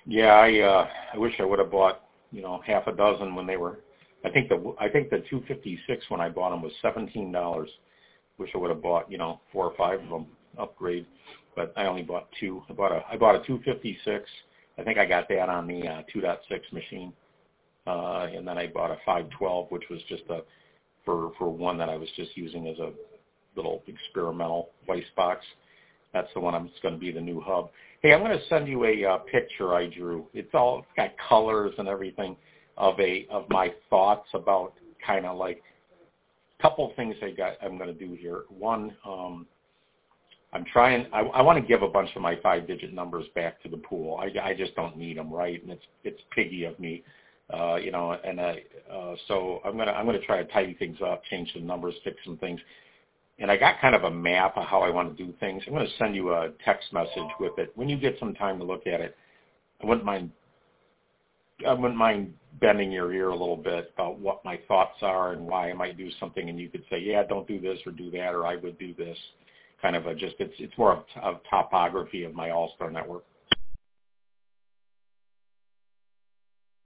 Yeah, I wish I would have bought, half a dozen when they were. I think the 256 when I bought them was $17. Wish I would have bought, 4 or 5 of them upgrade, but I only bought 2. I bought a 256. I think I got that on the 2.6 machine, and then I bought a 512, which was just for one that I was just using as a little experimental Weiss box. That's the one it's going to be the new hub. Hey, I'm going to send you a picture I drew. It's got colors and everything of my thoughts about kind of like a couple things I'm going to do here. One, I want to give a bunch of my 5-digit numbers back to the pool. I just don't need them, right? And it's piggy of me, so I'm going to try to tidy things up, change some numbers, fix some things. And I got kind of a map of how I want to do things. I'm going to send you a text message with it. When you get some time to look at it, I wouldn't mind bending your ear a little bit about what my thoughts are and why I might do something, and you could say, yeah, don't do this or do that, or I would do this. Kind of it's more of topography of my All-Star network.